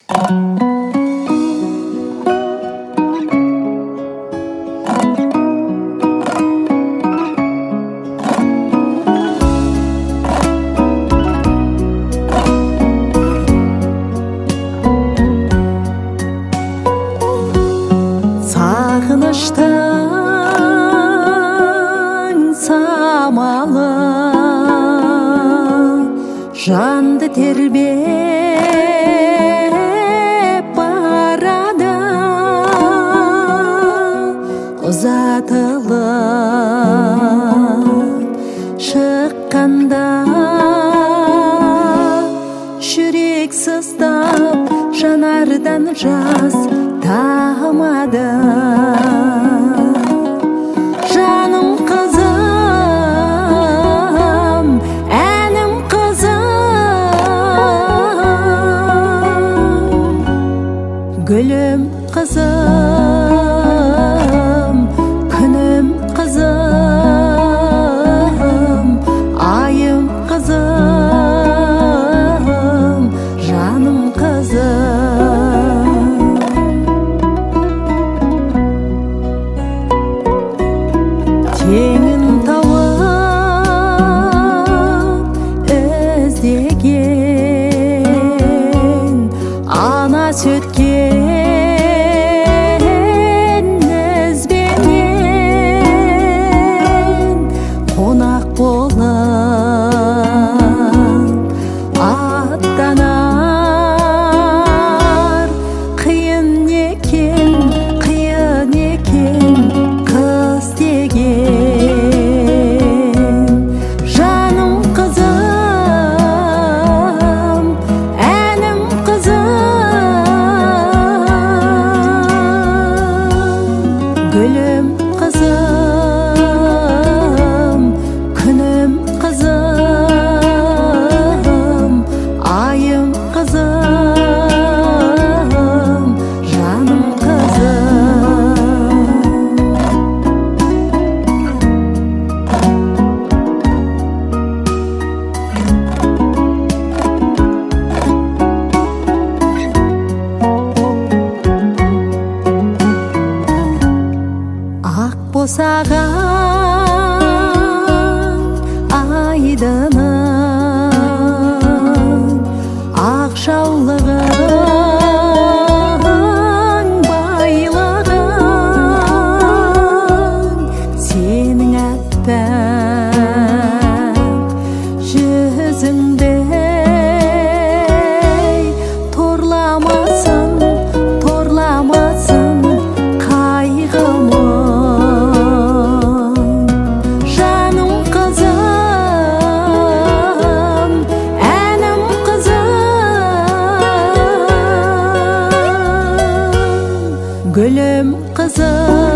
Сағыныштың самалы жанды тербеп барады, ұзатылып шыққанда жүрек сыздап жанардан жас тамады. Жаным қызым, әнім қызым, гүлім қызым, күнім қызым, айым қызым, жаным қызым. Теңін тауып іздеген ана сөткен ізбенен қонақ болып аттанар. Қиын екен қыз деген. Жаным қызым, әнім қызым, гүлім қызым, күнім қызым, айым қызым, жаным қызым. Ақ босаған айдының, ақ жаулығың, байлығың, сенің әппақ жүзіңдей торламасын қайғымын. Жаным қызым, әнім қызым, гүлім қызым.